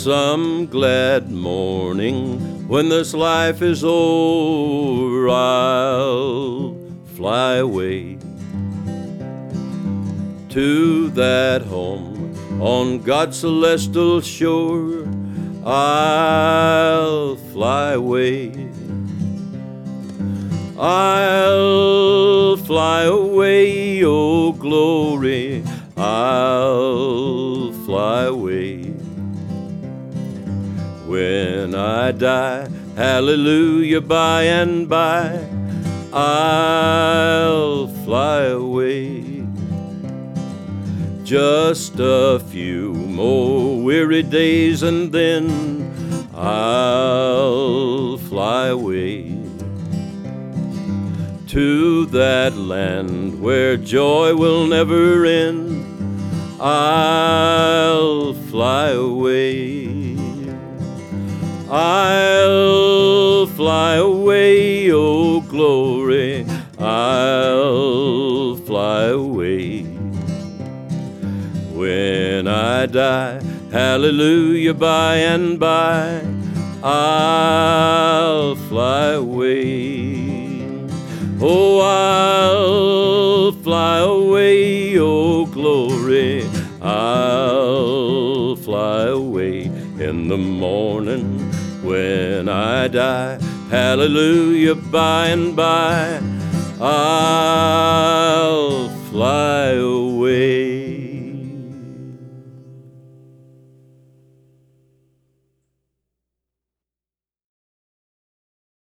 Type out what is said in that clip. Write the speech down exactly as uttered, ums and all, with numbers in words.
Some glad morning when this life is over, I'll fly away to that home on God's celestial shore. I'll fly away. I'll fly away, oh glory, I'll fly away. When I die, hallelujah, by and by, I'll fly away. Just a few more weary days and then I'll fly away to that land where joy will never end. I'll fly away. I'll fly away, oh glory, I'll fly away. When I die, hallelujah, by and by, I'll fly away. Oh, I'll fly away, oh glory, I'll fly away. In the morning when I die, hallelujah, by and by, I'll fly away.